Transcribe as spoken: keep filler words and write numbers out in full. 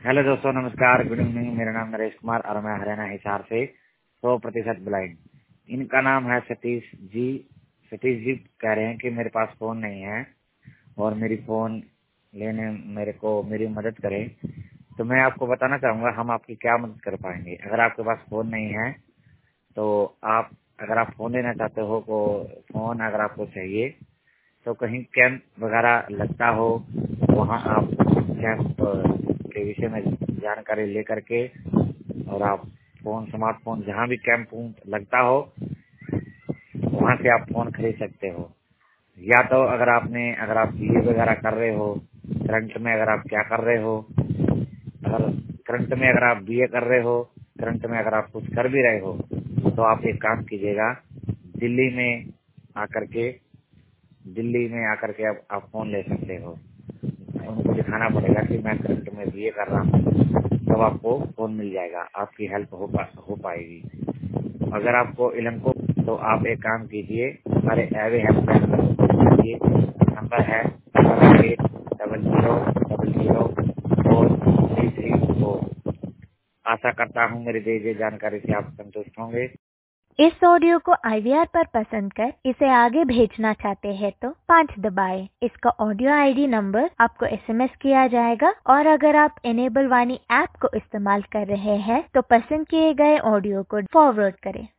Hello दोस्तों, नमस्कार, good evening. मेरा नाम नरेश कुमार और मैं हरियाणा हिसार से सौ प्रतिशत ब्लाइंड। इनका नाम है सतीश जी। सतीश जी कह रहे हैं कि मेरे पास फ़ोन नहीं है और मेरी फ़ोन लेने मेरे को मेरी मदद करें। तो मैं आपको बताना चाहूँगा हम आपकी क्या मदद कर पाएंगे। अगर आपके पास फ़ोन नहीं है तो आप अगर आप फ़ोन लेना चाहते हो तो फ़ोन अगर आपको चाहिए तो कहीं कैंप वगैरह लगता हो, वहाँ आप कैंप के विषय में जानकारी ले करके और आप फ़ोन स्मार्टफोन जहाँ भी कैंप लगता हो वहाँ से आप फ़ोन खरीद सकते हो। या तो अगर आपने अगर आप बीए वगैरह कर रहे हो, करंट में अगर आप क्या कर रहे हो, अगर करंट में अगर आप बीए कर रहे हो, करंट में अगर आप कुछ कर भी रहे हो तो आप एक काम कीजिएगा, दिल्ली में आकर के दिल्ली में आकर के आप, आप फ़ोन ले सकते हो। उनको दिखाना पड़ेगा कि मैं करंट में बीए कर रहा हूँ, तब आपको फ़ोन मिल जाएगा, आपकी हेल्प हो पा हो पाएगी। अगर आपको इलम को तो आप एक काम कीजिए, हमारे एवे हेल्प नंबर है double eight double zero double zero four three three four. आशा करता हूँ मेरी दी गई जानकारी से आप संतुष्ट होंगे। इस ऑडियो को आई वी आर पर पसंद कर इसे आगे भेजना चाहते हैं तो पाँच दबाएं। इसका ऑडियो आई डी नंबर आपको एस एम एस किया जाएगा और अगर आप इनेबल वाणी ऐप को इस्तेमाल कर रहे हैं तो पसंद किए गए ऑडियो को फॉरवर्ड करें।